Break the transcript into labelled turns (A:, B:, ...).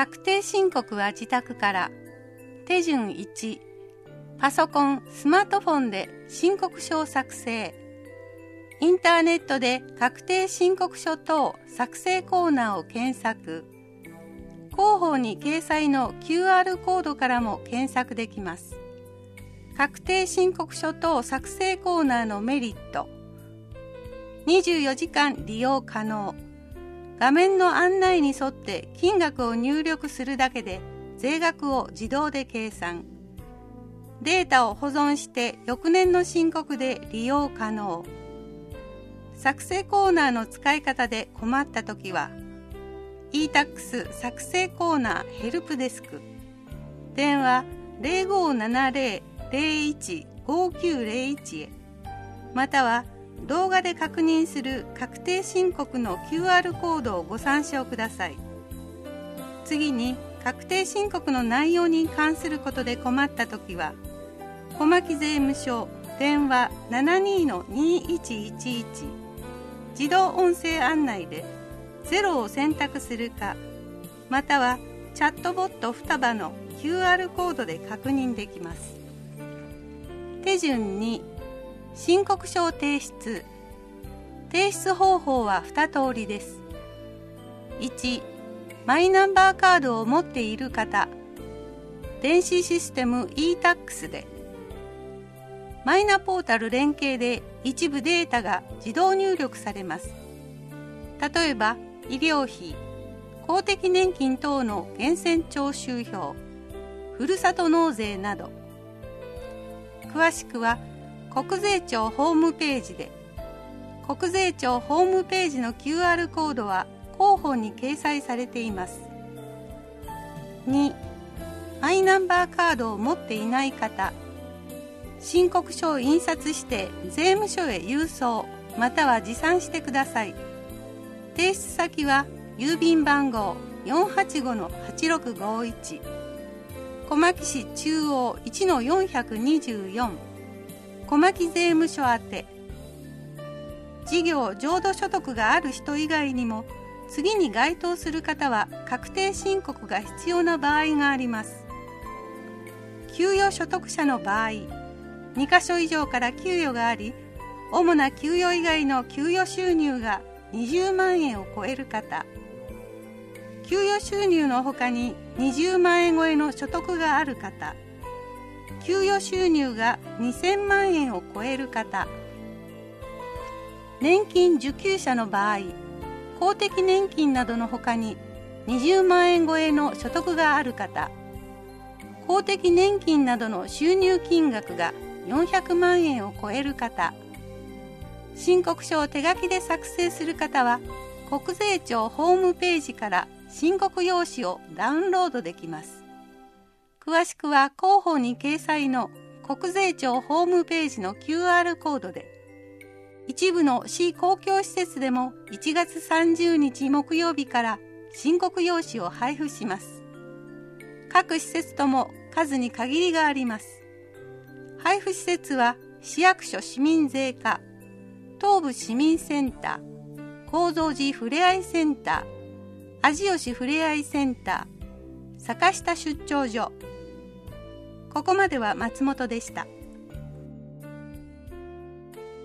A: 確定申告は自宅から。手順1、パソコン、スマートフォンで申告書を作成。インターネットで確定申告書等作成コーナーを検索。広報に掲載の QR コードからも検索できます。確定申告書等作成コーナーのメリット。24時間利用可能。画面の案内に沿って金額を入力するだけで税額を自動で計算。データを保存して翌年の申告で利用可能。作成コーナーの使い方で困ったときは、e-tax 作成コーナーヘルプデスク。電話 0570-01-5901 へ。または動画で確認する確定申告の QR コードをご参照ください。次に確定申告の内容に関することで困ったときは、小牧税務署電話 72-2111 自動音声案内で0を選択するか、またはチャットボット双葉の QR コードで確認できます。手順2、申告書を提出。提出方法は2通りです。1、マイナンバーカードを持っている方、電子システム e-tax で、マイナポータル連携で一部データが自動入力されます。例えば、医療費、公的年金等の源泉徴収票、ふるさと納税など。詳しくは、国税庁ホームページで。国税庁ホームページの QR コードは広報に掲載されています。2、マイナンバーカードを持っていない方、申告書を印刷して税務署へ郵送または持参してください。提出先は郵便番号 485-8651 小牧市中央 1-424 小牧税務署宛て。事業浄土所得がある人以外にも次に該当する方は確定申告が必要な場合があります。給与所得者の場合、2カ所以上から給与があり、主な給与以外の給与収入が20万円を超える方、給与収入のほかに20万円超えの所得がある方、給与収入が2000万円を超える方、年金受給者の場合、公的年金などのほかに20万円超えの所得がある方、公的年金などの収入金額が400万円を超える方、申告書を手書きで作成する方は、国税庁ホームページから申告用紙をダウンロードできます。詳しくは広報に掲載の国税庁ホームページの QR コードで、一部の市公共施設でも1月30日木曜日から申告用紙を配布します。各施設とも数に限りがあります。配布施設は市役所市民税課、東部市民センター、高蔵寺ふれあいセンター、味吉ふれあいセンター、坂下出張所。ここまでは松本でした。